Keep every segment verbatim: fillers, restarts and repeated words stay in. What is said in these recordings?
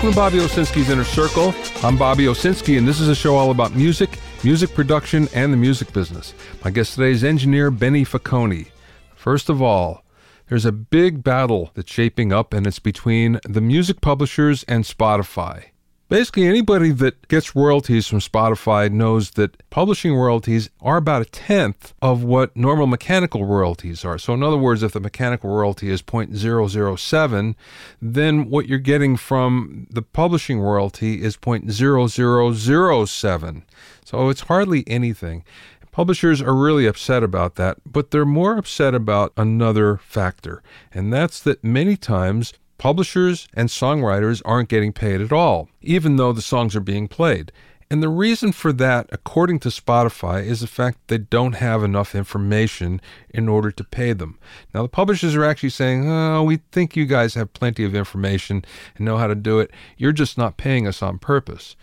Welcome to Bobby Owsinski's Inner Circle. I'm Bobby Owsinski, and this is a show all about music, music production, and the music business. My guest today is engineer Benny Facconi. First of all, there's a big battle that's shaping up, and it's between the music publishers and Spotify. Basically, anybody that gets royalties from Spotify knows that publishing royalties are about a tenth of what normal mechanical royalties are. So in other words, if the mechanical royalty is zero point zero zero seven, then what you're getting from the publishing royalty is zero point zero zero zero seven. So it's hardly anything. Publishers are really upset about that, but they're more upset about another factor, and that's that many times publishers and songwriters aren't getting paid at all, even though the songs are being played. And the reason for that, according to Spotify, is the fact that they don't have enough information in order to pay them. Now, the publishers are actually saying, oh, we think you guys have plenty of information and know how to do it. You're just not paying us on purpose.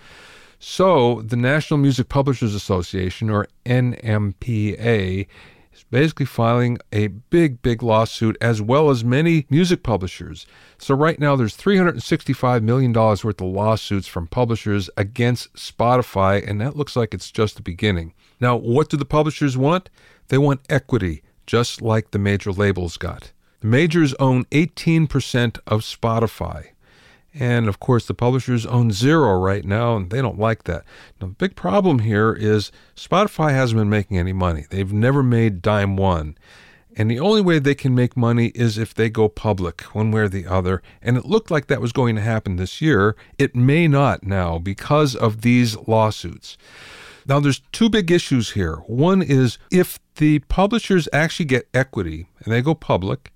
So the National Music Publishers Association, or N M P A, is basically filing a big, big lawsuit, as well as many music publishers. So right now there's three hundred sixty-five million dollars worth of lawsuits from publishers against Spotify, and that looks like it's just the beginning. Now, what do the publishers want? They want equity, just like the major labels got. The majors own eighteen percent of Spotify. And, of course, the publishers own zero right now, and they don't like that. Now, the big problem here is Spotify hasn't been making any money. They've never made dime one. And the only way they can make money is if they go public, one way or the other. And it looked like that was going to happen this year. It may not now because of these lawsuits. Now, there's two big issues here. One is if the publishers actually get equity and they go public,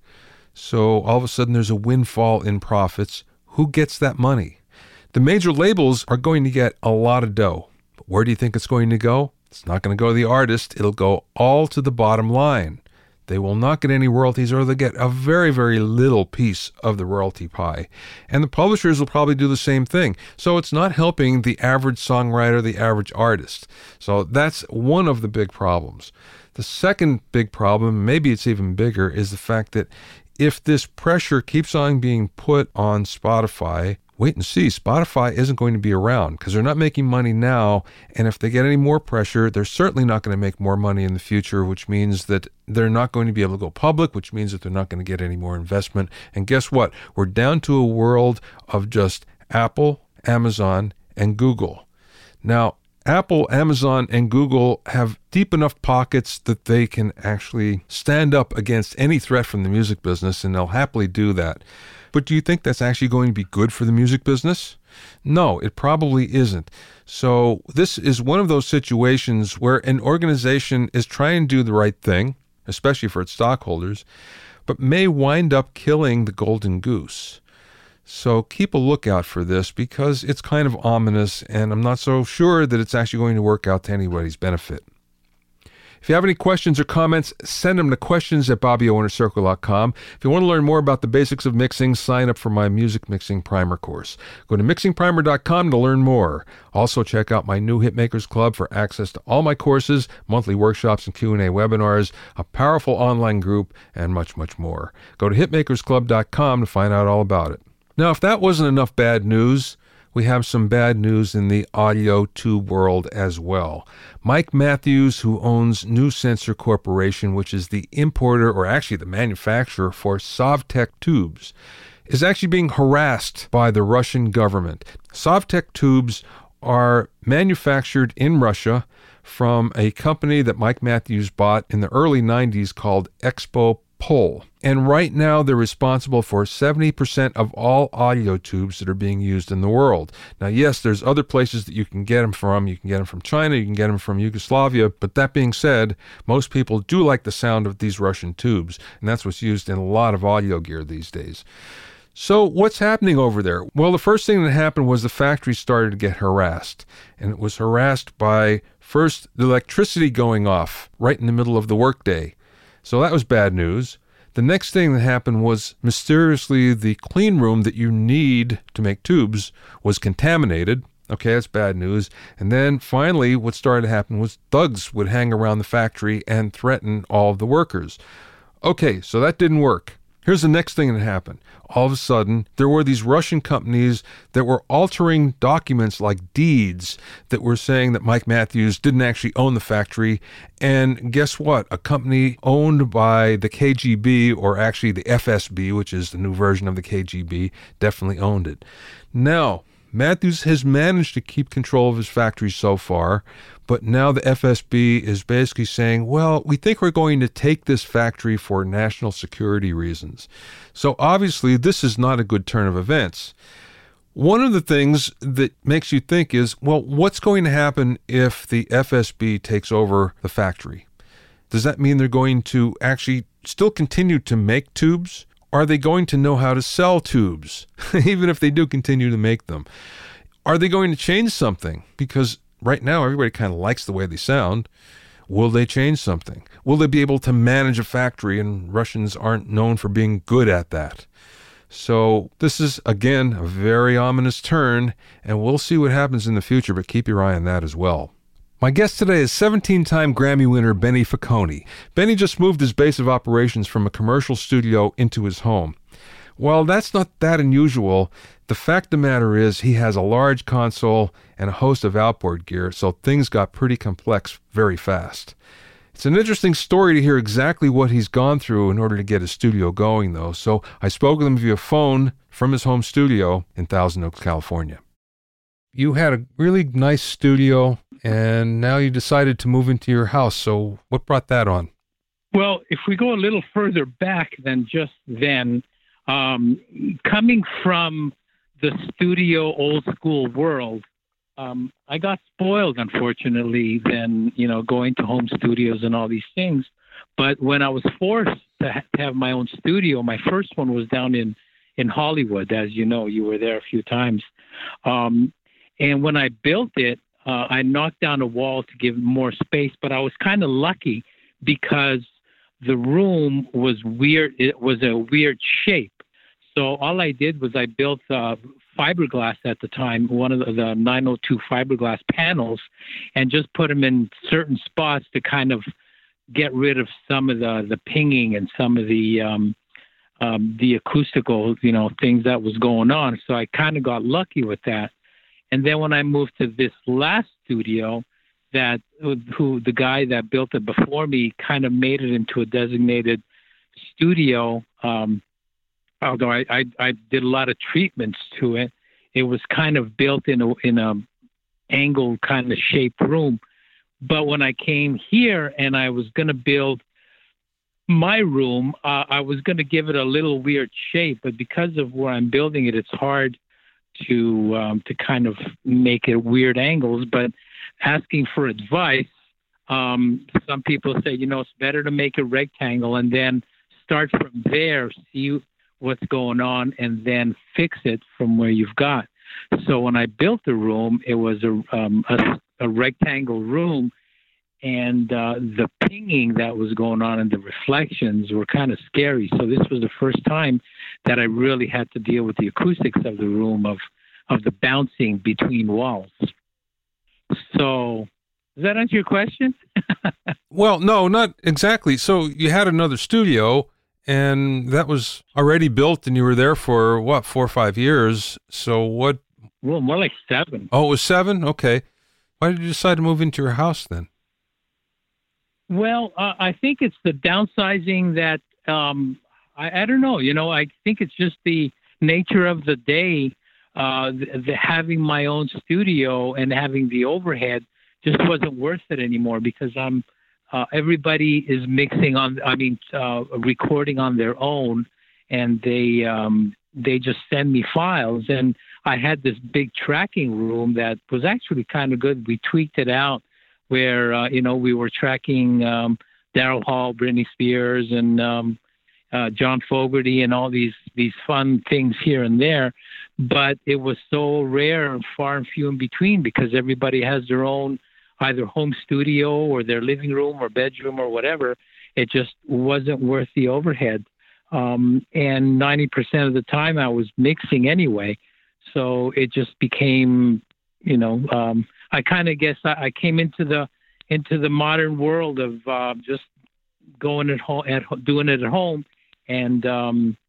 so all of a sudden there's a windfall in profits, who gets that money? The major labels are going to get a lot of dough. But where do you think it's going to go? It's not going to go to the artist. It'll go all to the bottom line. They will not get any royalties, or they'll get a very, very little piece of the royalty pie. And the publishers will probably do the same thing. So it's not helping the average songwriter, the average artist. So that's one of the big problems. The second big problem, maybe it's even bigger, is the fact that if this pressure keeps on being put on Spotify, wait and see, Spotify isn't going to be around because they're not making money now. And if they get any more pressure, they're certainly not going to make more money in the future, which means that they're not going to be able to go public, which means that they're not going to get any more investment. And guess what? We're down to a world of just Apple, Amazon, and Google. Now, Apple, Amazon, and Google have deep enough pockets that they can actually stand up against any threat from the music business, and they'll happily do that. But do you think that's actually going to be good for the music business? No, it probably isn't. So this is one of those situations where an organization is trying to do the right thing, especially for its stockholders, but may wind up killing the golden goose. So keep a lookout for this because it's kind of ominous, and I'm not so sure that it's actually going to work out to anybody's benefit. If you have any questions or comments, send them to questions at bobby o inner circle dot com. If you want to learn more about the basics of mixing, sign up for my Music Mixing Primer course. Go to mixing primer dot com to learn more. Also, check out my new Hitmakers Club for access to all my courses, monthly workshops and Q and A webinars, a powerful online group, and much, much more. Go to hitmakers club dot com to find out all about it. Now, if that wasn't enough bad news, we have some bad news in the audio tube world as well. Mike Matthews, who owns New Sensor Corporation, which is the importer, or actually the manufacturer for Sovtek tubes, is actually being harassed by the Russian government. Sovtek tubes are manufactured in Russia from a company that Mike Matthews bought in the early nineties called Expo Pol. And right now they're responsible for seventy percent of all audio tubes that are being used in the world. Now, yes, there's other places that you can get them from. You can get them from China, you can get them from Yugoslavia. But that being said, most people do like the sound of these Russian tubes, and that's what's used in a lot of audio gear these days. So what's happening over there? Well, the first thing that happened was the factory started to get harassed. And it was harassed by, first, the electricity going off right in the middle of the workday. So that was bad news. The next thing that happened was mysteriously the clean room that you need to make tubes was contaminated. Okay, that's bad news. And then finally what started to happen was thugs would hang around the factory and threaten all of the workers. Okay, so that didn't work. Here's the next thing that happened. All of a sudden, there were these Russian companies that were altering documents like deeds that were saying that Mike Matthews didn't actually own the factory. And guess what? A company owned by the K G B, or actually the F S B, which is the new version of the K G B, definitely owned it. Now, Matthews has managed to keep control of his factory so far, but now the F S B is basically saying, well, we think we're going to take this factory for national security reasons. So obviously, this is not a good turn of events. One of the things that makes you think is, well, what's going to happen if the F S B takes over the factory? Does that mean they're going to actually still continue to make tubes? Are they going to know how to sell tubes, even if they do continue to make them? Are they going to change something? Because right now, everybody kind of likes the way they sound. Will they change something? Will they be able to manage a factory? And Russians aren't known for being good at that. So this is, again, a very ominous turn, and we'll see what happens in the future, but keep your eye on that as well. My guest today is seventeen-time Grammy winner Benny Facconi. Benny just moved his base of operations from a commercial studio into his home. While that's not that unusual, the fact of the matter is he has a large console and a host of outboard gear, so things got pretty complex very fast. It's an interesting story to hear exactly what he's gone through in order to get his studio going, though, so I spoke with him via phone from his home studio in Thousand Oaks, California. You had a really nice studio, and now you decided to move into your house. So what brought that on? Well, if we go a little further back than just then, um, coming from the studio old school world, um, I got spoiled, unfortunately, then, you know, going to home studios and all these things. But when I was forced to, ha- to have my own studio, my first one was down in, in Hollywood. As you know, you were there a few times. Um, And when I built it, uh, I knocked down a wall to give more space, but I was kind of lucky because the room was weird. It was a weird shape. So all I did was I built uh, fiberglass at the time, one of the, the nine oh two fiberglass panels, and just put them in certain spots to kind of get rid of some of the, the pinging and some of the um, um, the acoustical, you know, things that was going on. So I kind of got lucky with that. And then when I moved to this last studio, that who the guy that built it before me kind of made it into a designated studio. Um, although I, I, I did a lot of treatments to it, it was kind of built in a in a angled kind of shaped room. But when I came here and I was going to build my room, uh, I was going to give it a little weird shape. But because of where I'm building it, it's hard to um, to kind of make it weird angles. But asking for advice, um, some people say, you know, it's better to make a rectangle and then start from there, see what's going on, and then fix it from where you've got. So when I built the room, it was a um, a, a rectangle room, and uh, the pinging that was going on and the reflections were kind of scary. So this was the first time that I really had to deal with the acoustics of the room, of, of the bouncing between walls. So does that answer your question? Well, no, not exactly. So you had another studio, and that was already built, and you were there for, what, four or five years. So what? Well, more like seven. Oh, it was seven? Okay. Why did you decide to move into your house then? Well, uh, I think it's the downsizing that, um, I, I don't know, you know, I think it's just the nature of the day, uh, the, the having my own studio and having the overhead just wasn't worth it anymore, because I'm, uh, everybody is mixing on, I mean, uh, recording on their own, and they, um, they just send me files. And I had this big tracking room that was actually kind of good. We tweaked it out, where, uh, you know, we were tracking um, Daryl Hall, Britney Spears, and um, uh, John Fogerty, and all these, these fun things here and there. But it was so rare and far and few in between, because everybody has their own either home studio or their living room or bedroom or whatever. It just wasn't worth the overhead. Um, and ninety percent of the time I was mixing anyway. So it just became, you know, um, I kind of guess I, I came into the into the modern world of uh, just going at home, at doing it at home, and um,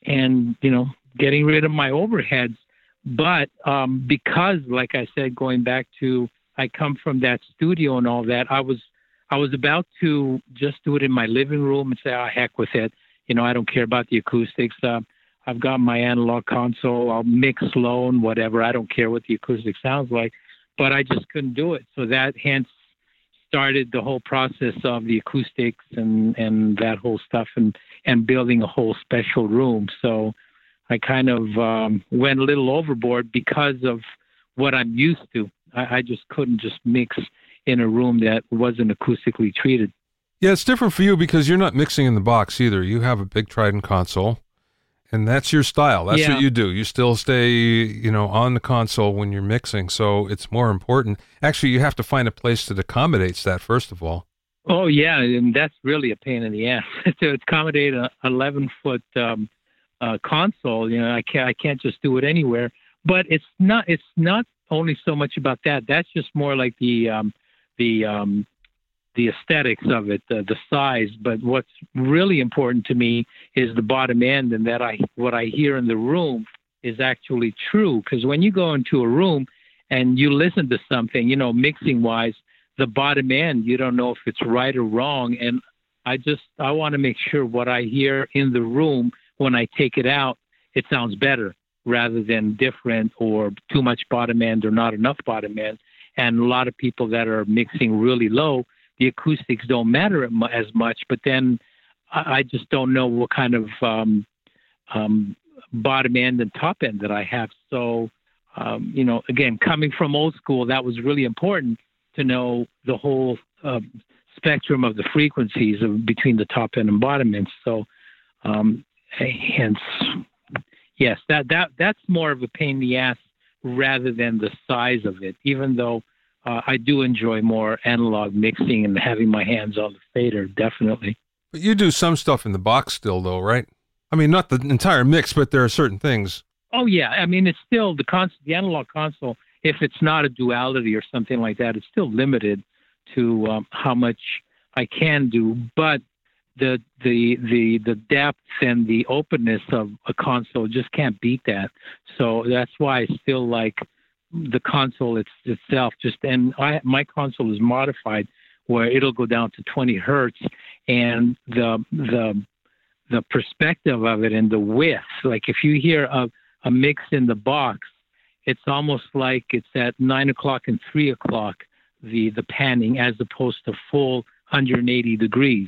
and you know, getting rid of my overheads. But um, because, like I said, going back to I come from that studio and all that, I was I was about to just do it in my living room and say, "Oh, heck with it." You know, I don't care about the acoustics. Uh, I've got my analog console. I'll mix low and whatever. I don't care what the acoustic sounds like. But I just couldn't do it. So that hence started the whole process of the acoustics and, and that whole stuff and, and building a whole special room. So I kind of um, went a little overboard because of what I'm used to. I, I just couldn't just mix in a room that wasn't acoustically treated. Yeah, it's different for you because you're not mixing in the box either. You have a big Trident console, and that's your style. That's Yeah. what you do. You still stay, you know, on the console when you're mixing, so it's more important. Actually, you have to find a place that accommodates that, first of all. Oh, yeah, and that's really a pain in the ass to accommodate a eleven-foot um, uh, console. You know, I can't, I can't just do it anywhere. But it's not, it's not only so much about that. That's just more like the, um, the, um, the aesthetics of it, the, the size. But what's really important to me is the bottom end, and that I what I hear in the room is actually true. Because when you go into a room and you listen to something, you know, mixing wise, the bottom end, you don't know if it's right or wrong. And I just I want to make sure what I hear in the room when I take it out, it sounds better rather than different or too much bottom end or not enough bottom end. And a lot of people that are mixing really low, the acoustics don't matter as much, but then I just don't know what kind of um, um, bottom end and top end that I have. So, um, you know, again, coming from old school, that was really important to know the whole uh, spectrum of the frequencies of between the top end and bottom end. So, um, hence, yes, that, that that's more of a pain in the ass rather than the size of it, even though Uh, I do enjoy more analog mixing and having my hands on the fader, definitely. But you do some stuff in the box still, though, right? I mean, not the entire mix, but there are certain things. Oh, yeah. I mean, it's still the, cons- the analog console, if it's not a duality or something like that, it's still limited to um, how much I can do. But the, the, the, the depth and the openness of a console just can't beat that. So that's why I still like the console it's, itself. Just and I, my console is modified where it'll go down to twenty hertz, and the the the perspective of it and the width. Like if you hear a, a mix in the box, it's almost like it's at nine o'clock and three o'clock. The the panning as opposed to full one hundred eighty degrees.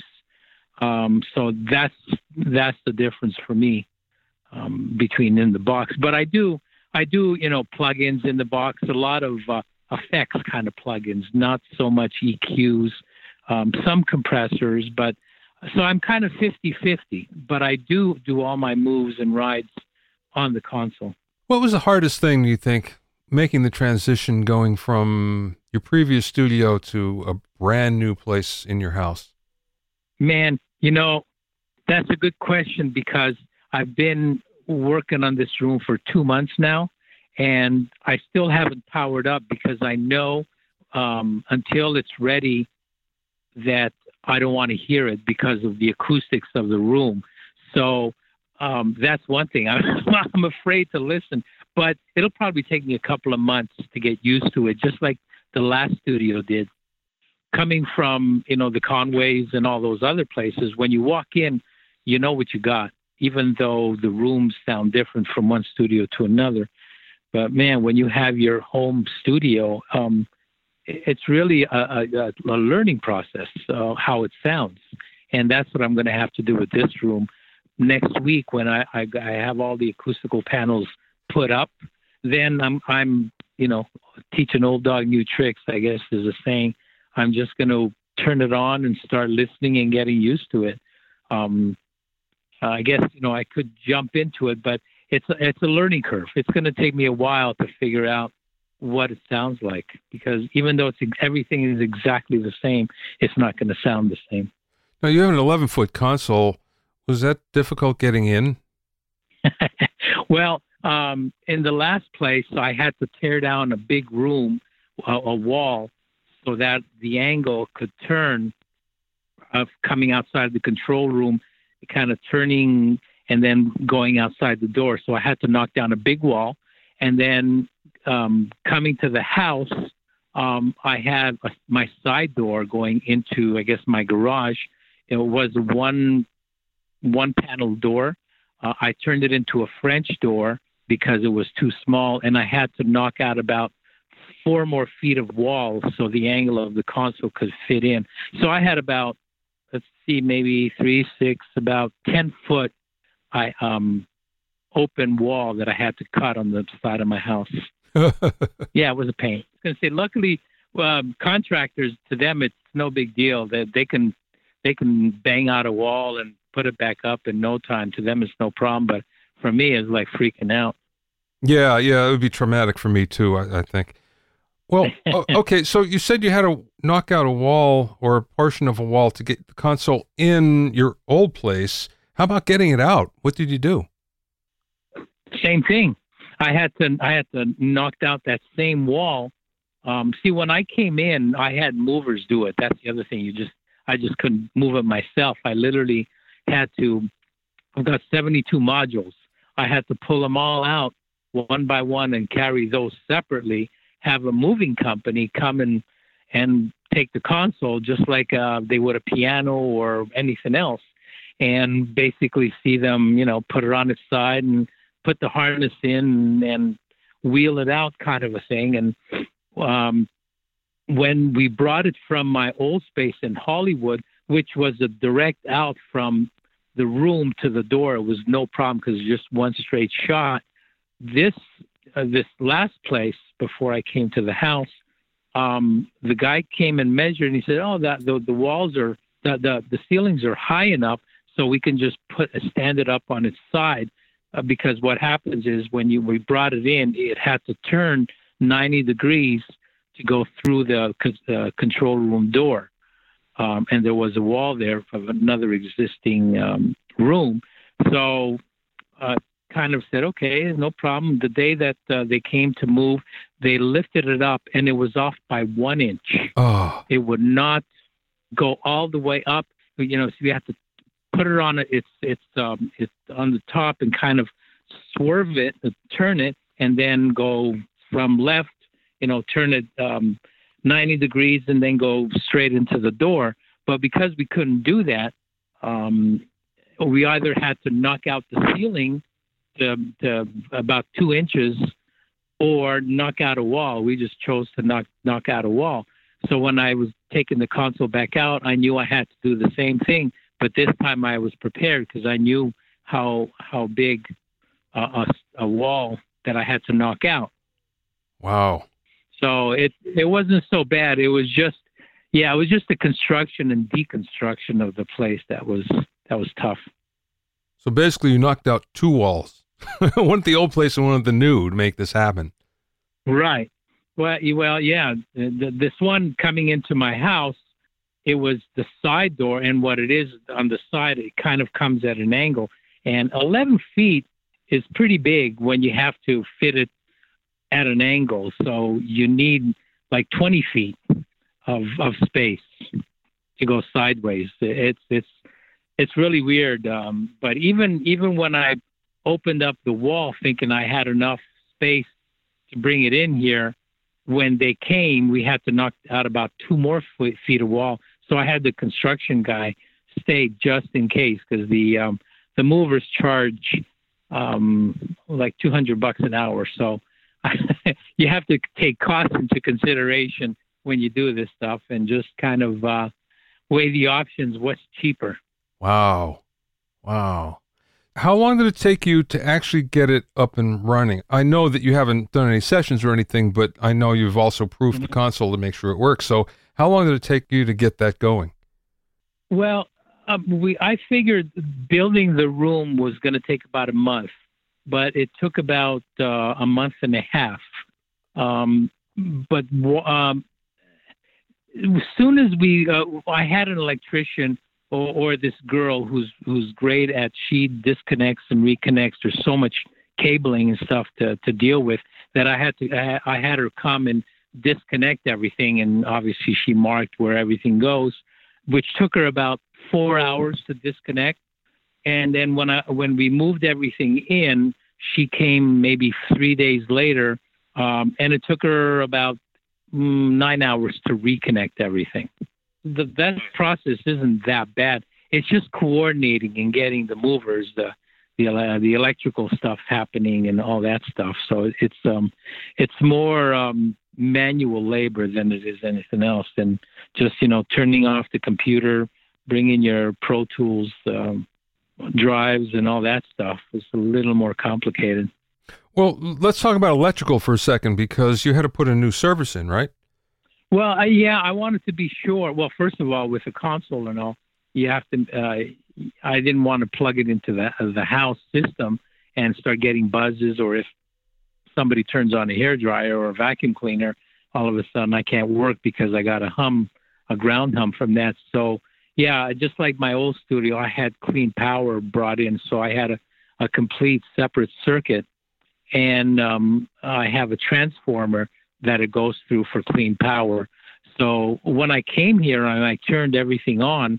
Um, so that's that's the difference for me um, between in the box. But I do. I do, you know, plugins in the box, a lot of uh, effects kind of plugins, not so much E Qs, um, some compressors, but so I'm kind of fifty-fifty, but I do do all my moves and rides on the console. What was the hardest thing, you think, making the transition going from your previous studio to a brand new place in your house? Man, you know, that's a good question because I've been working on this room for two months now, and I still haven't powered up because I know um, until it's ready that I don't want to hear it because of the acoustics of the room. So um, that's one thing. I'm, I'm afraid to listen, but it'll probably take me a couple of months to get used to it, just like the last studio did. Coming from, you know, the Conways and all those other places, when you walk in, you know what you got, even though the rooms sound different from one studio to another. But man, when you have your home studio, um, it's really a, a, a learning process, uh, how it sounds. And that's what I'm going to have to do with this room next week when I, I, I have all the acoustical panels put up. Then I'm, I'm, you know, teach an old dog new tricks, I guess is a saying. I'm just going to turn it on and start listening and getting used to it. Um, I guess, you know, I could jump into it, but it's a, it's a learning curve. It's going to take me a while to figure out what it sounds like, because even though it's everything is exactly the same, it's not going to sound the same. Now, you have an eleven-foot console. Was that difficult getting in? Well, um, in the last place, I had to tear down a big room, a, a wall, so that the angle could turn of coming outside the control room, kind of turning and then going outside the door. So I had to knock down a big wall. And then um, coming to the house, um, I had a, my side door going into, I guess, my garage. It was one one panel door. Uh, I turned it into a French door because it was too small, and I had to knock out about four more feet of walls so the angle of the console could fit in. So I had about, let's see, maybe three, six, about ten foot I, um, open wall that I had to cut on the side of my house. Yeah, it was a pain. I was going to say, luckily, um, contractors, to them, it's no big deal. That they, they can they can bang out a wall and put it back up in no time. To them, it's no problem. But for me, it's like freaking out. Yeah, yeah, it would be traumatic for me too, I, I think. Well, okay, so you said you had to knock out a wall or a portion of a wall to get the console in your old place. How about getting it out? What did you do? Same thing. I had to I had to knock out that same wall. Um, see, when I came in, I had movers do it. That's the other thing. You just I just couldn't move it myself. I literally had to. I've got seventy-two modules. I had to pull them all out one by one and carry those separately. Have a moving company come and and take the console just like uh, they would a piano or anything else, and basically see them, you know, put it on its side and put the harness in and wheel it out, kind of a thing. And um, when we brought it from my old space in Hollywood, which was a direct out from the room to the door, it was no problem because it was just one straight shot. This uh, this last place before I came to the house, um, the guy came and measured, and he said, "Oh, that the, the walls are the, the the ceilings are high enough, so we can just put stand it up on its side." Uh, because what happens is when you we brought it in, it had to turn ninety degrees to go through the uh, control room door, um, and there was a wall there of another existing um, room. So, uh, kind of said, okay, no problem. The day that uh, they came to move, they lifted it up, and it was off by one inch. Oh. It would not go all the way up. You know, so you have to put it on it. It's it's um, it's on the top and kind of swerve it, uh, turn it, and then go from left. You know, turn it um, ninety degrees and then go straight into the door. But because we couldn't do that, um, we either had to knock out the ceiling to, to about two inches or knock out a wall. We just chose to knock knock out a wall. So when I was taking the console back out, I knew I had to do the same thing. But this time I was prepared because I knew how how big uh, a, a wall that I had to knock out. Wow. So it it wasn't so bad. It was just, yeah, it was just the construction and deconstruction of the place that was that was tough. So basically, you knocked out two walls, one at the old place and one at the new, to make this happen. Right. Well, well, yeah. The, this one coming into my house, it was the side door, and what it is on the side, it kind of comes at an angle. And eleven feet is pretty big when you have to fit it at an angle. So you need like twenty feet of of space to go sideways. It's it's it's really weird. Um, but even even when I opened up the wall, thinking I had enough space to bring it in here, when they came, we had to knock out about two more feet, feet of wall. So I had the construction guy stay just in case, because the um, the movers charge um, like two hundred bucks an hour. So you have to take cost into consideration when you do this stuff, and just kind of uh, weigh the options. What's cheaper? Wow, wow. How long did it take you to actually get it up and running? I know that you haven't done any sessions or anything, but I know you've also proofed mm-hmm. the console to make sure it works. So how long did it take you to get that going? Well, um, we I figured building the room was going to take about a month, but it took about uh, a month and a half. Um, but um, as soon as we, uh, I had an electrician or, or this girl who's who's great at, she disconnects and reconnects. There's so much cabling and stuff to, to deal with that I had to I, I had her come and disconnect everything, and obviously she marked where everything goes, which took her about four hours to disconnect. And then when I when we moved everything in, she came maybe three days later, um, and it took her about mm, nine hours to reconnect everything. The that process isn't that bad. It's just coordinating and getting the movers, the the uh, the electrical stuff happening and all that stuff. So it's um it's more um, manual labor than it is anything else. And just you know turning off the computer, bringing your Pro Tools um, drives and all that stuff is a little more complicated. Well, let's talk about electrical for a second, because you had to put a new service in, right? Well, uh, yeah, I wanted to be sure. Well, first of all, with the console and all, you have to. Uh, I didn't want to plug it into the uh, the house system and start getting buzzes, or if somebody turns on a hairdryer or a vacuum cleaner, all of a sudden I can't work because I got a hum, a ground hum from that. So, yeah, just like my old studio, I had clean power brought in, so I had a, a complete separate circuit, and um, I have a transformer that it goes through for clean power. So when I came here and I turned everything on,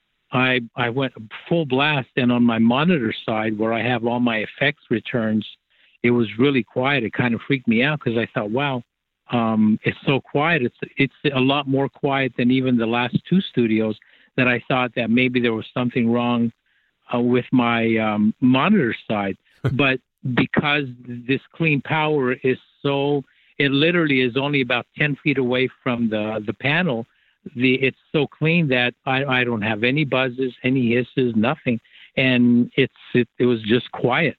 I I went full blast, and on my monitor side where I have all my effects returns, it was really quiet. It kind of freaked me out because I thought, wow, um, it's so quiet. It's it's a lot more quiet than even the last two studios, that I thought that maybe there was something wrong uh, with my um, monitor side. But because this clean power is so, it literally is only about ten feet away from the, the panel. The It's so clean that I, I don't have any buzzes, any hisses, nothing. And it's it, it was just quiet.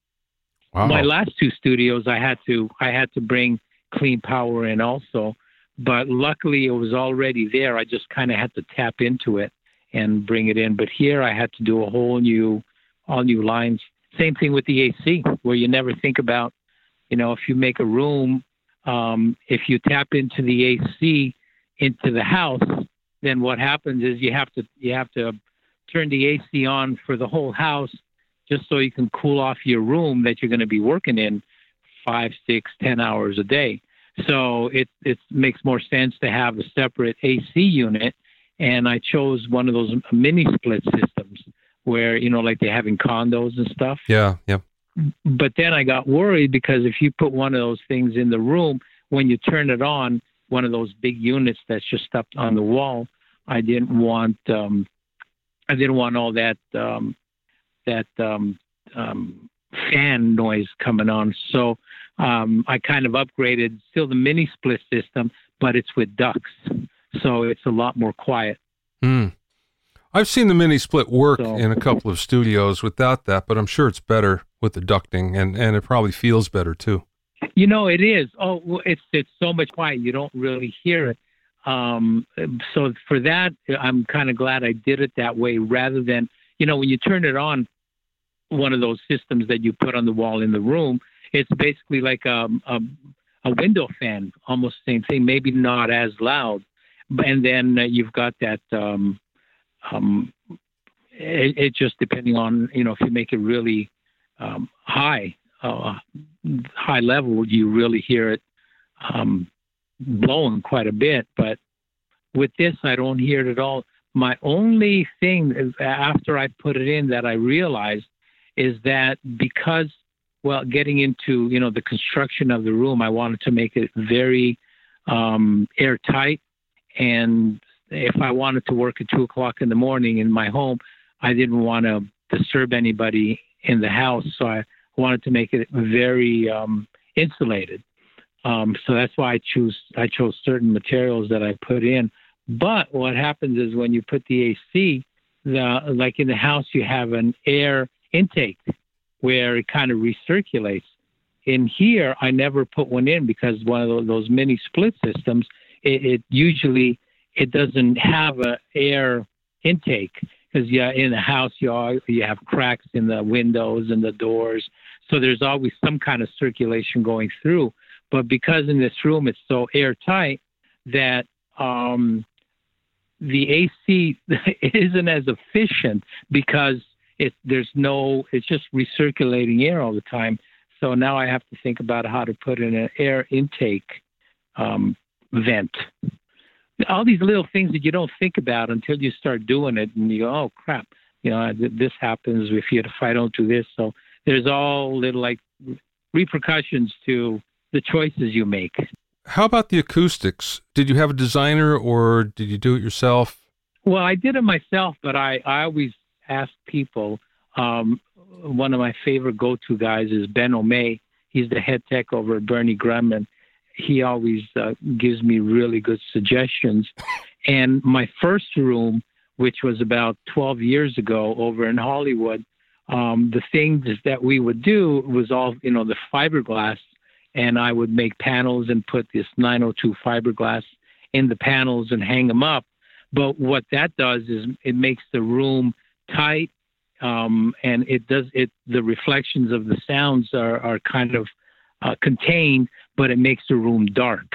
Wow. My last two studios, I had to I had to bring clean power in also. But luckily, it was already there. I just kind of had to tap into it and bring it in. But here, I had to do a whole new, all new lines. Same thing with the A C, where you never think about, you know, if you make a room, um, if you tap into the A C into the house, then what happens is you have to you have to turn the A C on for the whole house, just so you can cool off your room that you're going to be working in five, six, ten hours a day. So it it makes more sense to have a separate A C unit, and I chose one of those mini split systems where, you know, like they have in condos and stuff. Yeah, yeah. But then I got worried, because if you put one of those things in the room, when you turn it on, one of those big units that's just up on the wall, I didn't want um, I didn't want all that um, that um, um, fan noise coming on. So um, I kind of upgraded, still the mini split system, but it's with ducts, so it's a lot more quiet. Mm. I've seen the mini split work so, in a couple of studios without that, but I'm sure it's better with the ducting, and, and it probably feels better too. You know, it is. Oh, it's it's so much quiet, you don't really hear it. Um, so for that, I'm kind of glad I did it that way, rather than, you know, when you turn it on, one of those systems that you put on the wall in the room, it's basically like a, a, a window fan, almost the same thing, maybe not as loud. And then uh, you've got that, um, um, it, it just depending on, you know, if you make it really um, high, uh, high level, you really hear it um, blowing quite a bit. But with this, I don't hear it at all. My only thing is, after I put it in, that I realized is that because, well, getting into, you know, the construction of the room, I wanted to make it very um, airtight. And if I wanted to work at two o'clock in the morning in my home, I didn't want to disturb anybody in the house. So I wanted to make it very um, insulated. Um, so that's why I choose I chose certain materials that I put in. But what happens is when you put the A C, the, like in the house, you have an air intake where it kind of recirculates. In here, I never put one in, because one of those, those mini split systems, it, it usually it doesn't have a air intake, because yeah, in the house you all, you have cracks in the windows and the doors, so there's always some kind of circulation going through. But because in this room it's so airtight that um, the A C isn't as efficient, because it there's no it's just recirculating air all the time. So now I have to think about how to put in an air intake um, vent. All these little things that you don't think about until you start doing it, and you go, oh crap, you know, this happens if you if I don't do this. So there's all little like repercussions to the choices you make. How about the acoustics? Did you have a designer or did you do it yourself? Well, I did it myself, but I, I always ask people. Um, one of my favorite go-to guys is Ben O'May. He's the head tech over at Bernie Grumman. He always uh, gives me really good suggestions. And my first room, which was about twelve years ago over in Hollywood, um, the things that we would do was all, you know, the fiberglass. And I would make panels and put this nine oh two fiberglass in the panels and hang them up. But what that does is it makes the room tight, um, and it does it. The reflections of the sounds are, are kind of uh, contained, but it makes the room dark.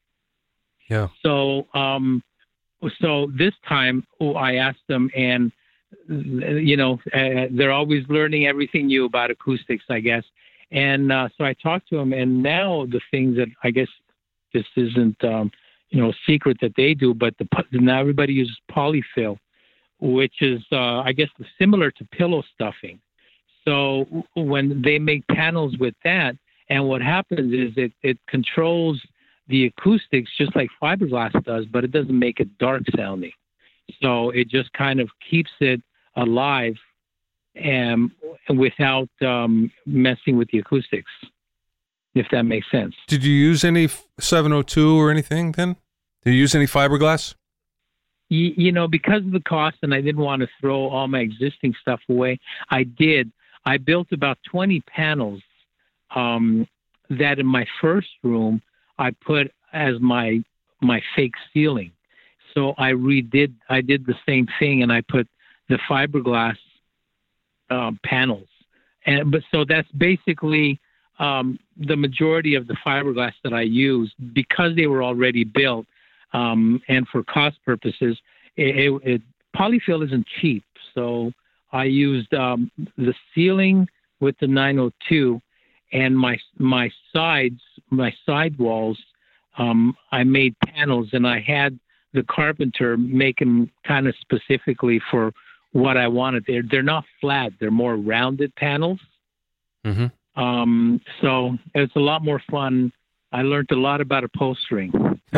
Yeah. So, um, so this time oh, I asked them, and you know, uh, they're always learning everything new about acoustics, I guess. And uh, so I talked to them, and now the things that I guess this isn't, um, you know, a secret that they do, but the, now everybody uses polyfill, which is, uh, I guess, similar to pillow stuffing. So when they make panels with that, and what happens is it, it controls the acoustics just like fiberglass does, but it doesn't make it dark sounding. So it just kind of keeps it alive and without um, messing with the acoustics, if that makes sense. Did you use any seven oh two or anything then? Did you use any fiberglass? You, you know, because of the cost, and I didn't want to throw all my existing stuff away, I did. I built about twenty panels um, that in my first room I put as my my fake ceiling. So I redid, I did the same thing, and I put the fiberglass Um, panels, and but so that's basically um, the majority of the fiberglass that I used because they were already built, um, and for cost purposes, it, it, it, polyfill isn't cheap. So I used um, the ceiling with the nine oh two, and my my sides, my side walls. Um, I made panels, and I had the carpenter make them kind of specifically for what I wanted. They're, they're not flat. They're more rounded panels. Mm-hmm. Um, so it's a lot more fun. I learned a lot about upholstering.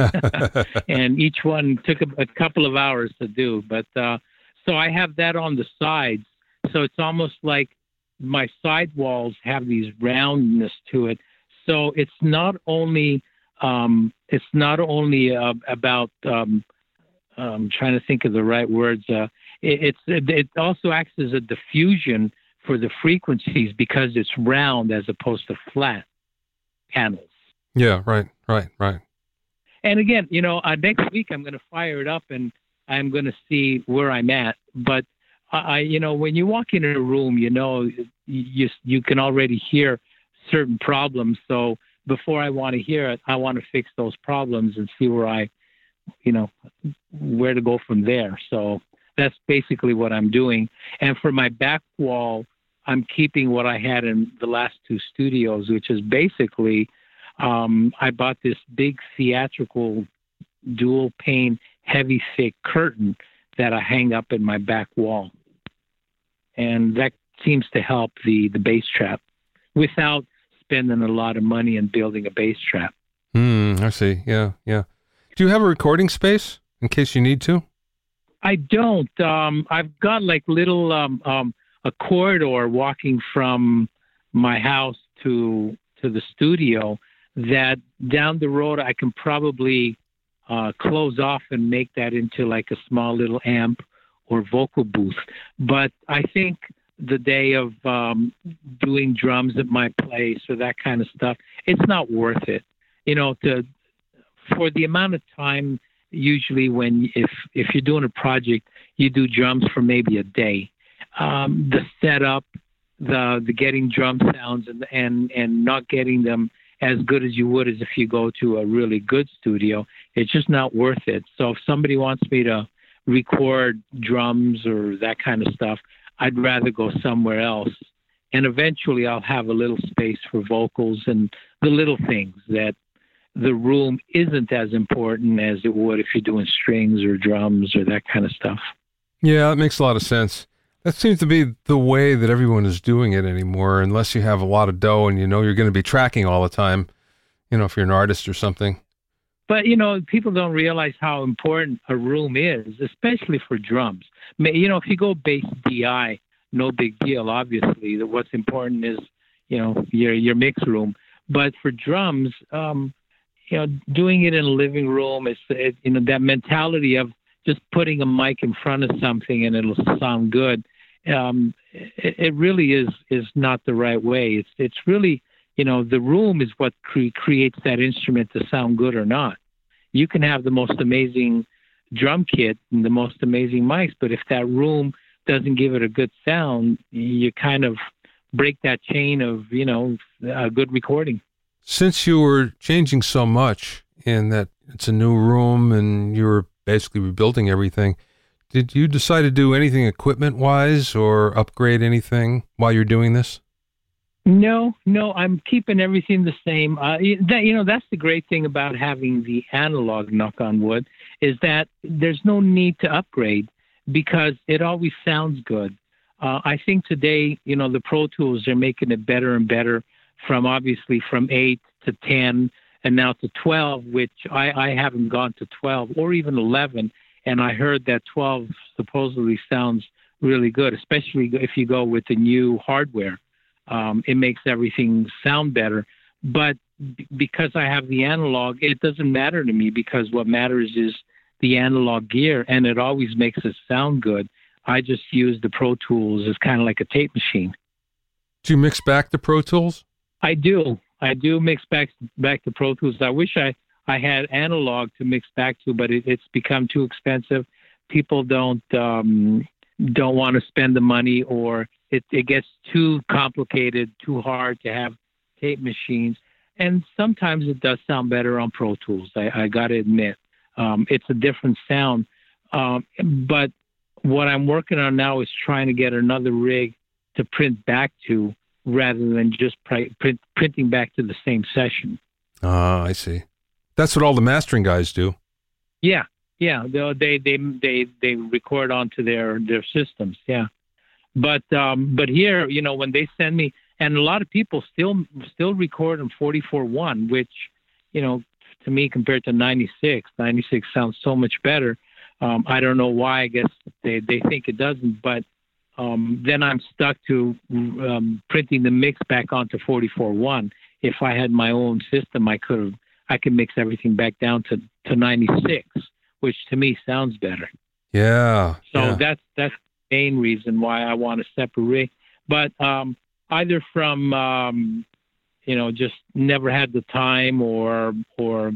And each one took a, a couple of hours to do. But uh, so I have that on the sides. So it's almost like my side walls have these roundness to it. So it's not only um, it's not only uh, about um, I'm trying to think of the right words. Uh, it, it's it also acts as a diffusion for the frequencies because it's round as opposed to flat panels. Yeah, right, right, right. And again, you know, uh, next week I'm going to fire it up and I'm going to see where I'm at. But I, you know, when you walk into a room, you know, you you can already hear certain problems. So before I want to hear it, I want to fix those problems and see where I, you know, where to go from there. So that's basically what I'm doing. And for my back wall, I'm keeping what I had in the last two studios, which is basically, um, I bought this big theatrical dual pane, heavy thick curtain that I hang up in my back wall. And that seems to help the, the bass trap without spending a lot of money in building a bass trap. Hmm, I see. Yeah, yeah. Do you have a recording space in case you need to? I don't. Um, I've got like little um, um, a corridor walking from my house to to the studio that down the road I can probably uh, close off and make that into like a small little amp or vocal booth. But I think the day of um, doing drums at my place or that kind of stuff, it's not worth it. You know, to for the amount of time, usually when if if you're doing a project, you do drums for maybe a day. Um, the setup, the the getting drum sounds, and and and not getting them as good as you would as if you go to a really good studio, it's just not worth it. So if somebody wants me to record drums or that kind of stuff, I'd rather go somewhere else. And eventually I'll have a little space for vocals and the little things that the room isn't as important as it would if you're doing strings or drums or that kind of stuff. Yeah, that makes a lot of sense. That seems to be the way that everyone is doing it anymore, unless you have a lot of dough and you know you're going to be tracking all the time, you know, if you're an artist or something. But, you know, people don't realize how important a room is, especially for drums. You know, if you go bass D I, no big deal, obviously. What's important is, you know, your your mix room. But for drums, um, you know, doing it in a living room, is it, you know, that mentality of just putting a mic in front of something and it'll sound good. Um, it, it really is is not the right way. It's it's really, you know, the room is what cre- creates that instrument to sound good or not. You can have the most amazing drum kit and the most amazing mics, but if that room doesn't give it a good sound, you kind of break that chain of, you know, a good recording. Since you were changing so much in that it's a new room and you were basically rebuilding everything, did you decide to do anything equipment-wise or upgrade anything while you're doing this? No, no, I'm keeping everything the same. Uh, that, you know, that's the great thing about having the analog, knock on wood, is that there's no need to upgrade because it always sounds good. Uh, I think today, you know, the Pro Tools are making it better and better from obviously from eight to ten and now to twelve, which I, I haven't gone to twelve or even eleven. And I heard that twelve supposedly sounds really good, especially if you go with the new hardware. Um, it makes everything sound better. But b- because I have the analog, it doesn't matter to me because what matters is the analog gear, and it always makes it sound good. I just use the Pro Tools as kind of like a tape machine. Do you mix back the Pro Tools? I do. I do mix back back to Pro Tools. I wish I, I had analog to mix back to, but it, it's become too expensive. People don't um, don't want to spend the money, or it, it gets too complicated, too hard to have tape machines. And sometimes it does sound better on Pro Tools. I, I got to admit, um, it's a different sound. Um, but what I'm working on now is trying to get another rig to print back to, rather than just pr- print, printing back to the same session. Ah, I see. That's what all the mastering guys do. Yeah, yeah. They they they they, they record onto their, their systems. Yeah, but um, but here, you know, when they send me, and a lot of people still still record in forty-four one, which, you know, to me compared to ninety-six, ninety-six sounds so much better. Um, I don't know why. I guess they, they think it doesn't, but um, then I'm stuck to um, printing the mix back onto forty-four one. If I had my own system, I could have I could mix everything back down to, to ninety-six, which to me sounds better. Yeah. So yeah. that's that's the main reason why I want a separate rig. But um, either from um, you know, just never had the time, or or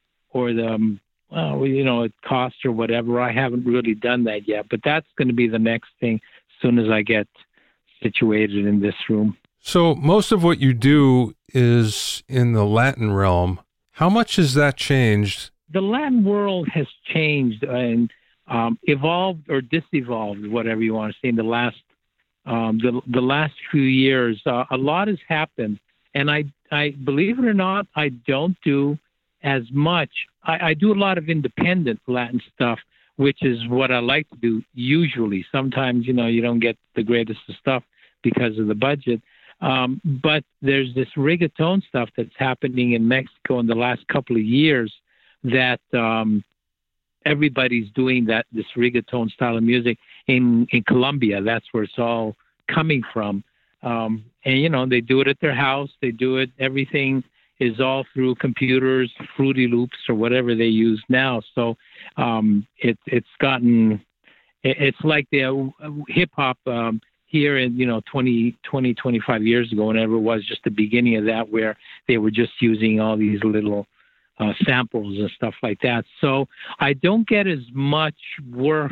or the um, well, you know, it costs or whatever. I haven't really done that yet, but that's going to be the next thing as soon as I get situated in this room. So most of what you do is in the Latin realm. How much has that changed? The Latin world has changed and um, evolved or disevolved, whatever you want to say, in the last um, the the last few years. Uh, a lot has happened, and I I believe it or not, I don't do as much. I, I do a lot of independent Latin stuff, which is what I like to do usually. Sometimes, you know, you don't get the greatest of stuff because of the budget. Um, but there's this reggaeton stuff that's happening in Mexico in the last couple of years that um, everybody's doing that, this reggaeton style of music in, in Colombia. That's where it's all coming from. Um, and, you know, they do it at their house. They do it. Everything is all through computers, Fruity Loops, or whatever they use now. So um, it, it's gotten, it, it's like the uh, hip hop um, here in, you know, twenty, twenty, twenty-five years ago, whenever it was, just the beginning of that, where they were just using all these little uh, samples and stuff like that. So I don't get as much work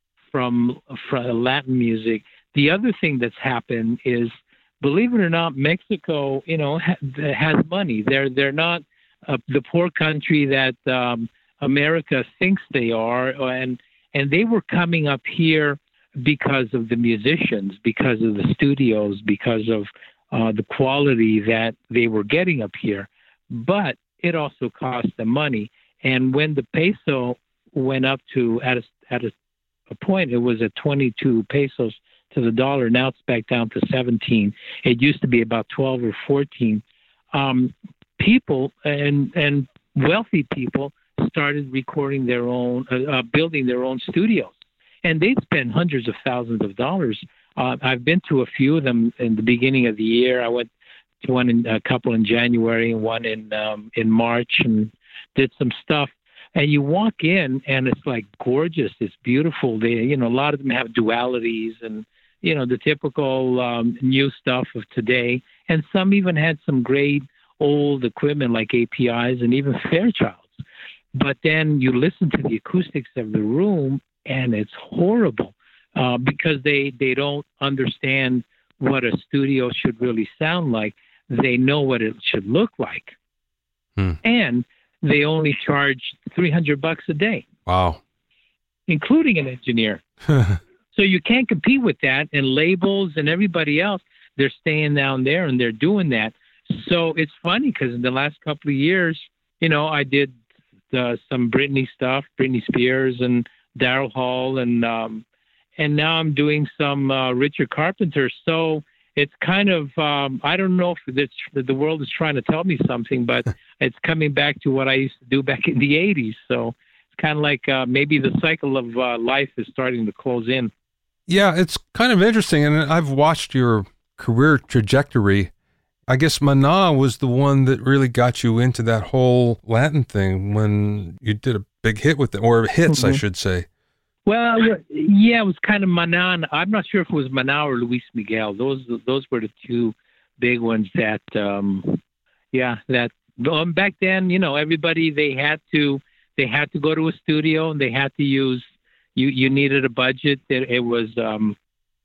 from, from Latin music. The other thing that's happened is, believe it or not, Mexico, you know, ha- has money. They're they're not uh, the poor country that um, America thinks they are, and and they were coming up here because of the musicians, because of the studios, because of uh, the quality that they were getting up here. But it also cost them money. And when the peso went up to at a, at a, a point, it was at twenty-two pesos to the dollar. Now it's back down to seventeen. It used to be about twelve or fourteen. Um, people and and wealthy people started recording their own, uh, uh, building their own studios, and they'd spend hundreds of thousands of dollars. Uh, I've been to a few of them in the beginning of the year. I went to one in a couple in January and one in um, in March, and did some stuff. And you walk in, and it's like gorgeous. It's beautiful. They, you know, a lot of them have dualities and, you know, the typical um, new stuff of today. And some even had some great old equipment like A P Is and even Fairchilds. But then you listen to the acoustics of the room, and it's horrible uh, because they, they don't understand what a studio should really sound like. They know what it should look like. Hmm. And they only charge three hundred bucks a day. Wow. Including an engineer. So you can't compete with that. And labels and everybody else, they're staying down there and they're doing that. So it's funny because in the last couple of years, you know, I did uh, some Britney stuff, Britney Spears and Daryl Hall. And, um, and now I'm doing some uh, Richard Carpenter. So it's kind of, um, I don't know if it's, the world is trying to tell me something, but it's coming back to what I used to do back in the eighties. So it's kind of like uh, maybe the cycle of uh, life is starting to close in. Yeah, it's kind of interesting. And I've watched your career trajectory. I guess Maná was the one that really got you into that whole Latin thing when you did a big hit with it, or hits, mm-hmm. I should say. Well, yeah, it was kind of Maná. I'm not sure if it was Maná or Luis Miguel. Those those were the two big ones that, um, yeah, that um, back then, you know, everybody, they had to they had to go to a studio and they had to use, you, you needed a budget. It, it was, um,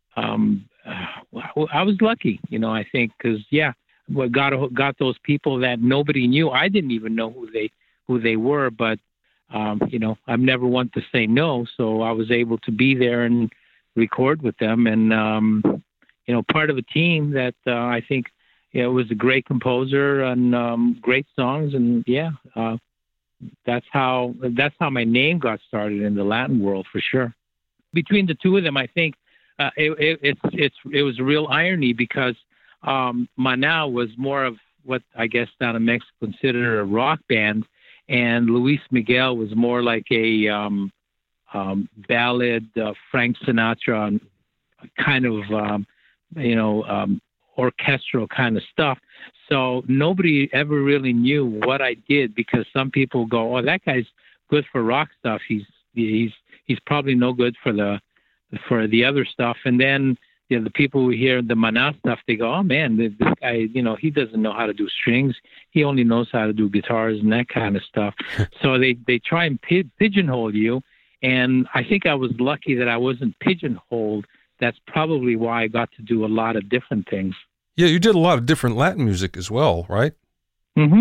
um, uh, I was lucky, you know, I think, because, yeah, what got, got those people that nobody knew. I didn't even know who they who they were, but Um, you know, I'm never one to say no, so I was able to be there and record with them, and um, you know, part of a team that uh, I think, you know, was a great composer and um, great songs, and yeah, uh, that's how that's how my name got started in the Latin world for sure. Between the two of them, I think uh, it, it, it's it's it was a real irony because um, Maná was more of what I guess down in Mexico considered a rock band. And Luis Miguel was more like a um, um, ballad, uh, Frank Sinatra kind of, um, you know, um, orchestral kind of stuff. So nobody ever really knew what I did because some people go, "Oh, that guy's good for rock stuff. He's he's he's probably no good for the for the other stuff." And then, you know, the people who hear the Maná stuff, they go, "Oh man, this guy, you know, he doesn't know how to do strings. He only knows how to do guitars and that kind of stuff." So they, they try and pi- pigeonhole you. And I think I was lucky that I wasn't pigeonholed. That's probably why I got to do a lot of different things. Yeah, you did a lot of different Latin music as well, right? Mm-hmm.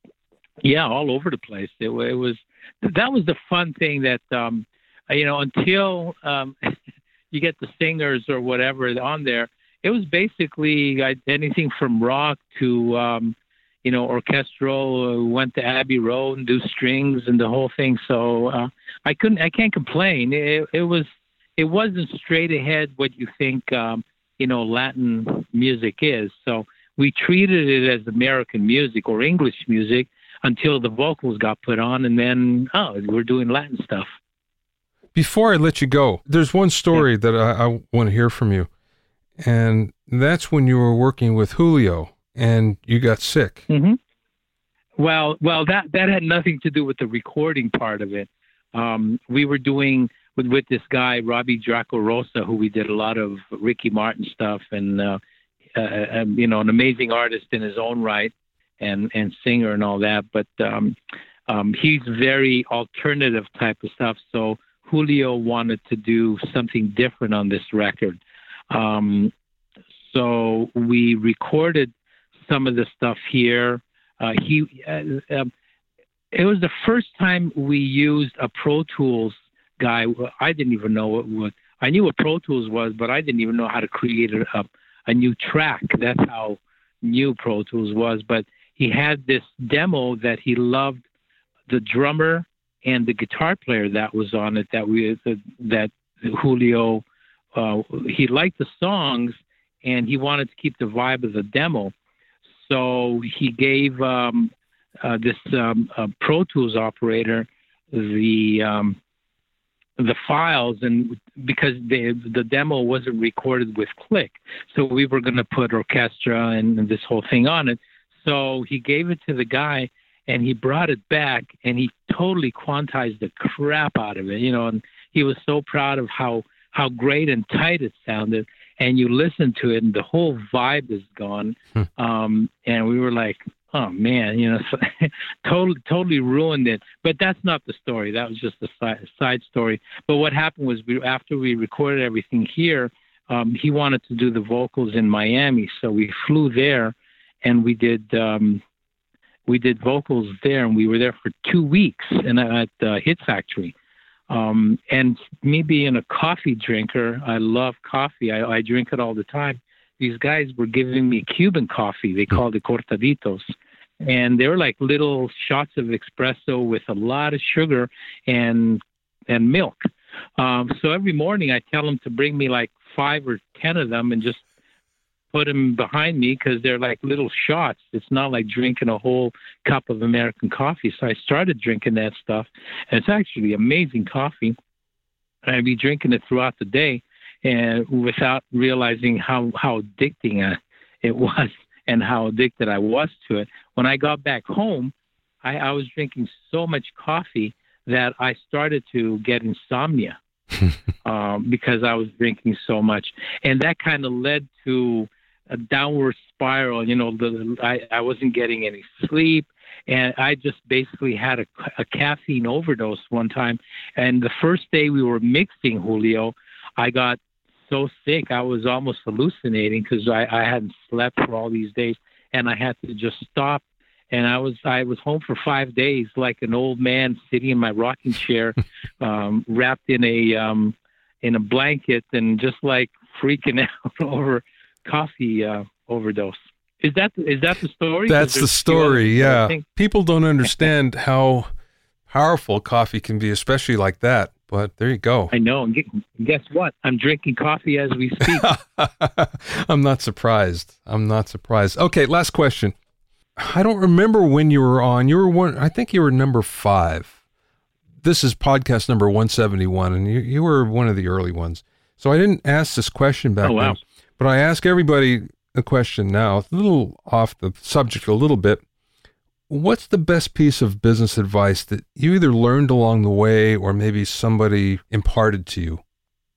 Yeah, all over the place. It, it was, that was the fun thing that, um, you know, until, um, you get the singers or whatever on there, it was basically anything from rock to, um, you know, orchestral. Uh, went to Abbey Road and do strings and the whole thing. So uh, I couldn't, I can't complain. It, it was, it wasn't straight ahead what you think, um, you know, Latin music is. So we treated it as American music or English music until the vocals got put on, and then oh, we're doing Latin stuff. Before I let you go, there's one story yeah. that I, I want to hear from you, and that's when you were working with Julio and you got sick. Mm-hmm. Well, well, that, that had nothing to do with the recording part of it. Um, we were doing with, with this guy, Robbie Draco Rosa, who we did a lot of Ricky Martin stuff, and uh, uh, um, you know, an amazing artist in his own right, and and singer and all that. But um, um, he's very alternative type of stuff. So Julio wanted to do something different on this record. Um, so we recorded some of the stuff here. Uh, he, uh, um, it was the first time we used a Pro Tools guy. I didn't even know what was, I knew what Pro Tools was, but I didn't even know how to create a, a new track. That's how new Pro Tools was. But he had this demo that he loved, the drummer and the guitar player that was on it, that we that Julio uh, he liked the songs and he wanted to keep the vibe of the demo. So he gave um, uh, this um, uh, Pro Tools operator the um, the files, and because they, the demo wasn't recorded with Click, so we were going to put orchestra and, and this whole thing on it. So he gave it to the guy, and he brought it back, and he totally quantized the crap out of it, you know. And he was so proud of how how great and tight it sounded. And you listen to it, and the whole vibe is gone. Hmm. Um, and we were like, oh man, you know, totally, totally ruined it. But that's not the story. That was just a side, side story. But what happened was, we, after we recorded everything here, um, he wanted to do the vocals in Miami, so we flew there, and we did um, we did vocals there, and we were there for two weeks, and at the Hit Factory. Um, and me being a coffee drinker, I love coffee. I, I drink it all the time. These guys were giving me Cuban coffee. They called it cortaditos. And they were like little shots of espresso with a lot of sugar and and milk. Um, so every morning I tell them to bring me like five or ten of them and just put them behind me, because they're like little shots. It's not like drinking a whole cup of American coffee. So I started drinking that stuff, and it's actually amazing coffee. I'd be drinking it throughout the day, and without realizing how, how addicting it was and how addicted I was to it. When I got back home, I, I was drinking so much coffee that I started to get insomnia um, because I was drinking so much. And that kind of led to a downward spiral. You know, the, I, I wasn't getting any sleep, and I just basically had a, a caffeine overdose one time. And the first day we were mixing, Julio, I got so sick I was almost hallucinating, because I, I hadn't slept for all these days, and I had to just stop. And I was I was home for five days like an old man sitting in my rocking chair, um, wrapped in a um, in a blanket, and just like freaking out over coffee uh, overdose. Is that is that the story? That's the story. Yeah, people don't understand how powerful coffee can be, especially like that. But there you go. I know. And guess what? I'm drinking coffee as we speak. I'm not surprised. I'm not surprised. Okay, last question. I don't remember when you were on. You were one. I think you were number five. This is podcast number one seventy-one, and you you were one of the early ones. So I didn't ask this question back oh, wow. then, but I ask everybody a question now. It's a little off the subject a little bit. What's the best piece of business advice that you either learned along the way or maybe somebody imparted to you?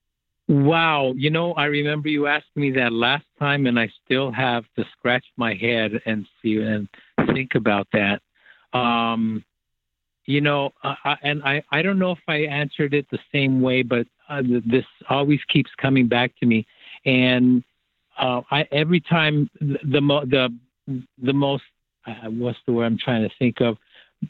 Wow. You know, I remember you asked me that last time, and I still have to scratch my head and see and think about that. Um, you know, I, and I, I don't know if I answered it the same way, but uh, this always keeps coming back to me. And uh, I, every time the, the, the, the most, Uh, what's the word I'm trying to think of?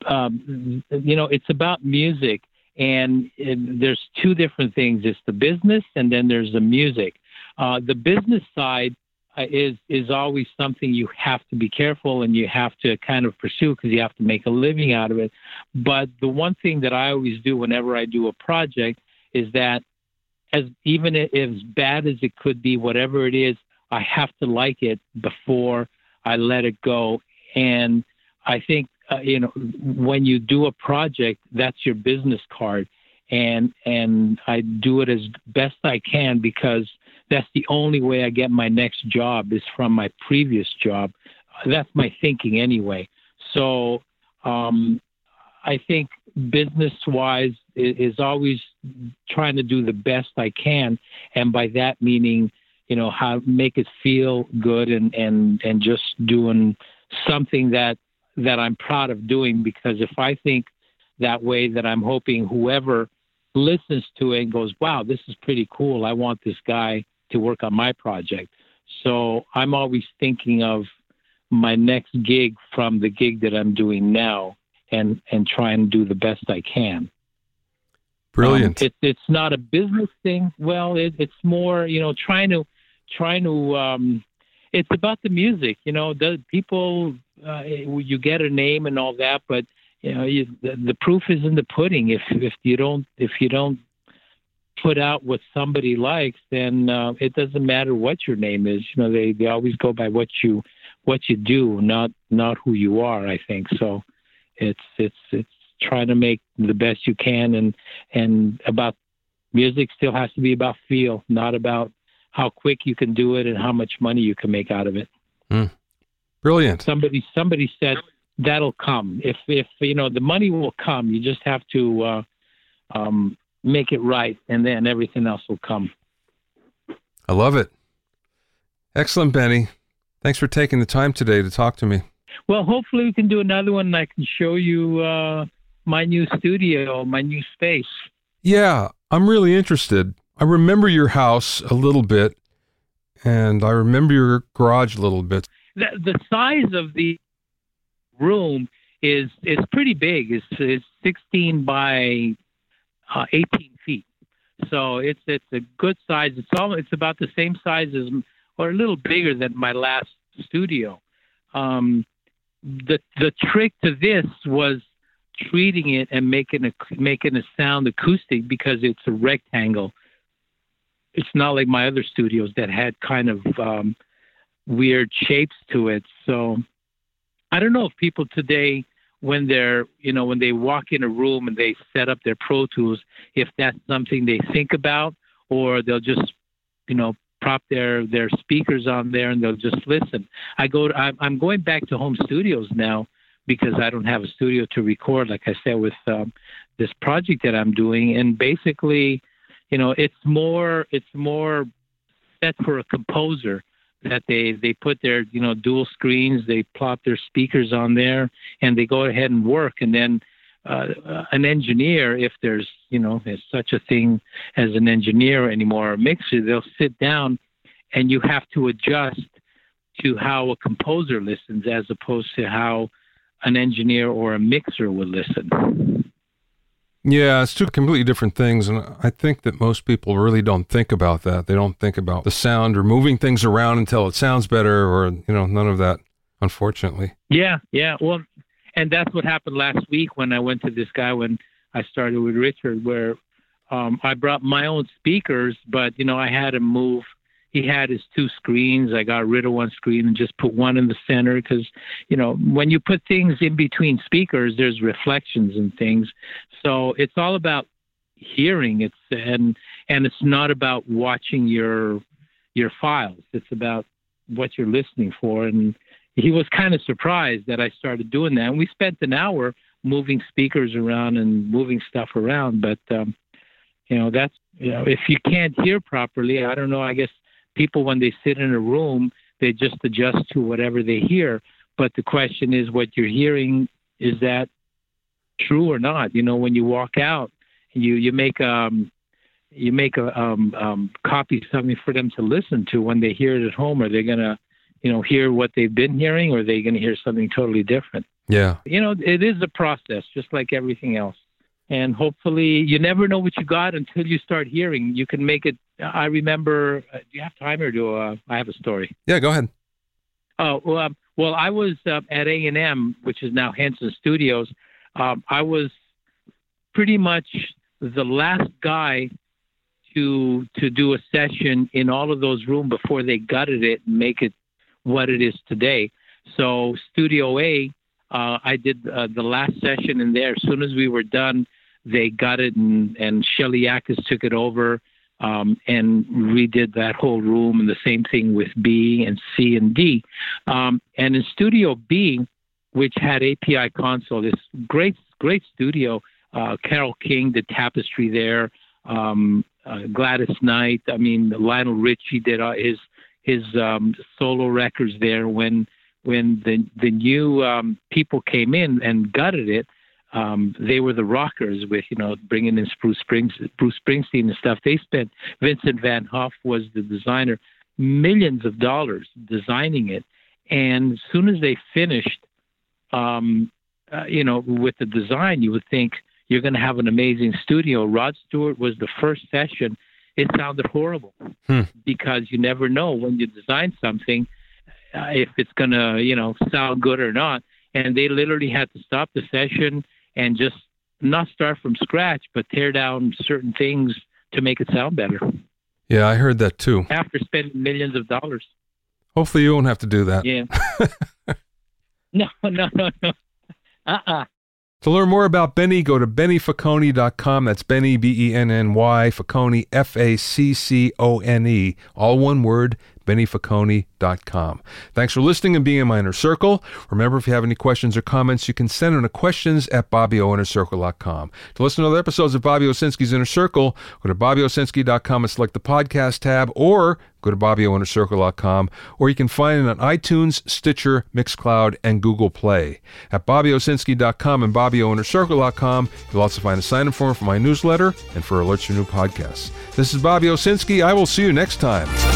Um, you know, it's about music, and it, there's two different things. It's the business, and then there's the music. Uh, the business side uh, is is always something you have to be careful and you have to kind of pursue, because you have to make a living out of it. But the one thing that I always do whenever I do a project is that, as even as bad as it could be, whatever it is, I have to like it before I let it go. And I think, uh, you know, when you do a project, that's your business card. And and I do it as best I can, because that's the only way I get my next job is from my previous job. That's my thinking anyway. So um, I think business-wise is, is always trying to do the best I can. And by that meaning, you know, how make it feel good and, and, and just doing something that that I'm proud of doing, because if I think that way, that I'm hoping whoever listens to it and goes, wow, this is pretty cool, I want this guy to work on my project. So I'm always thinking of my next gig from the gig that I'm doing now, and and try and do the best I can. Brilliant. Um, it, it's not a business thing. Well, it, it's more, you know, trying to trying to um it's about the music, you know. The people, uh, you get a name and all that, but you know, you, the, the proof is in the pudding. If if you don't if you don't put out what somebody likes, then uh, it doesn't matter what your name is. You know, they, they always go by what you what you do, not not who you are. I think so. It's it's it's trying to make the best you can, and and about music still has to be about feel, not about how quick you can do it and how much money you can make out of it. Mm. Brilliant. Somebody somebody said that'll come. If if you know the money will come, you just have to uh, um, make it right, and then everything else will come. I love it. Excellent, Benny. Thanks for taking the time today to talk to me. Well, hopefully we can do another one and I can show you uh, my new studio, my new space. Yeah, I'm really interested. I remember your house a little bit, and I remember your garage a little bit. The, the size of the room is is pretty big. It's, it's sixteen by uh, eighteen feet. So it's it's a good size. It's all it's about the same size as, or a little bigger than my last studio. Um, the the trick to this was treating it and making a making a sound acoustic, because it's a rectangle. It's not like my other studios that had kind of um, weird shapes to it. So I don't know if people today, when they're, you know, when they walk in a room and they set up their Pro Tools, if that's something they think about, or they'll just, you know, prop their, their speakers on there and they'll just listen. I go, to, I'm, I'm going back to home studios now because I don't have a studio to record, like I said, with um, this project that I'm doing. And basically, you know, it's more, it's more set for a composer, that they, they put their, you know, dual screens, they plop their speakers on there and they go ahead and work. And then uh, an engineer, if there's, you know, there's such a thing as an engineer anymore, or a mixer, they'll sit down and you have to adjust to how a composer listens as opposed to how an engineer or a mixer would listen. Yeah, it's two completely different things, and I think that most people really don't think about that. They don't think about the sound or moving things around until it sounds better, or, you know, none of that, unfortunately. Yeah, yeah. Well, and that's what happened last week when I went to this guy when I started with Richard, where um, I brought my own speakers, but, you know, I had to move. He had his two screens. I got rid of one screen and just put one in the center because, you know, when you put things in between speakers, there's reflections and things. So it's all about hearing. It's and and it's not about watching your your files. It's about what you're listening for. And he was kind of surprised that I started doing that. And we spent an hour moving speakers around and moving stuff around. But um, you know, that's, you know, if you can't hear properly, I don't know. I guess people, when they sit in a room, they just adjust to whatever they hear. But the question is, what you're hearing, is that true or not? You know, when you walk out, you you make um you make a um, um copy something for them to listen to. When they hear it at home, are they gonna, you know, hear what they've been hearing, or are they gonna hear something totally different? Yeah. You know, it is a process, just like everything else. And hopefully, you never know what you got until you start hearing. You can make it. I remember. Uh, do you have time, or do uh, I have a story? Yeah, go ahead. Oh well, um, well, I was uh, at A and M, which is now Henson Studios. Um, I was pretty much the last guy to to do a session in all of those rooms before they gutted it and make it what it is today. So Studio A, uh, I did uh, the last session in there. As soon as we were done, they gutted and and Shelly Yakus took it over um, and redid that whole room. And the same thing with B and C and D. Um, and in Studio B, which had A P I console, this great, great studio. Uh, Carole King did Tapestry there. Um, uh, Gladys Knight. I mean, Lionel Richie did uh, his his um, solo records there. When when the the new um, people came in and gutted it, um, they were the rockers with, you know, bringing in Bruce Springsteen, Bruce Springsteen and stuff. They spent, Vincent Van Hoff was the designer, millions of dollars designing it. And as soon as they finished, Um, uh, you know, with the design, you would think you're going to have an amazing studio. Rod Stewart was the first session. It sounded horrible hmm. because you never know when you design something uh, if it's going to, you know, sound good or not. And they literally had to stop the session and just not start from scratch, but tear down certain things to make it sound better Yeah, I heard that too. after spending millions of dollars. Hopefully you won't have to do that. Yeah. no, no, no, no. Uh-uh. To learn more about Benny, go to benny facconi dot com. That's Benny, B E N N Y, Facconi, F A C C O N E. All one word, benny facconi dot com. Thanks for listening and being in my inner circle. Remember, if you have any questions or comments, you can send them to questions at bobby o inner circle dot com. To listen to other episodes of Bobby Owsinski's Inner Circle, go to bobby owsinski dot com and select the podcast tab, or go to bobby o inner circle dot com, or you can find it on iTunes, Stitcher, Mixcloud, and Google Play. At bobby owsinski dot com and bobby o inner circle dot com, you'll also find a sign-in form for my newsletter and for alerts for new podcasts. This is Bobby Owsinski. I will see you next time.